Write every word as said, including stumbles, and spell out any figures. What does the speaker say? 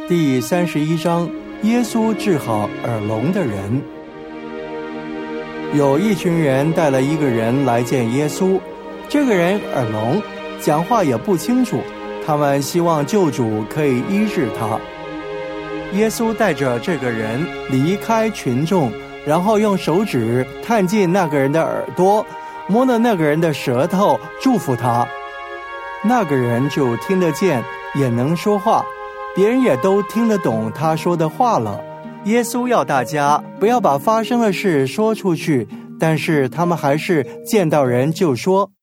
第三十一章，耶稣治好耳聋的人。有一群人带了一个人来见耶稣，这个人耳聋，讲话也不清楚，他们希望救主可以医治他。耶稣带着这个人离开群众，然后用手指探进那个人的耳朵，摸了那个人的舌头，祝福他。那个人就听得见，也能说话，别人也都听得懂他说的话了。耶稣要大家不要把发生的事说出去，但是他们还是见到人就说。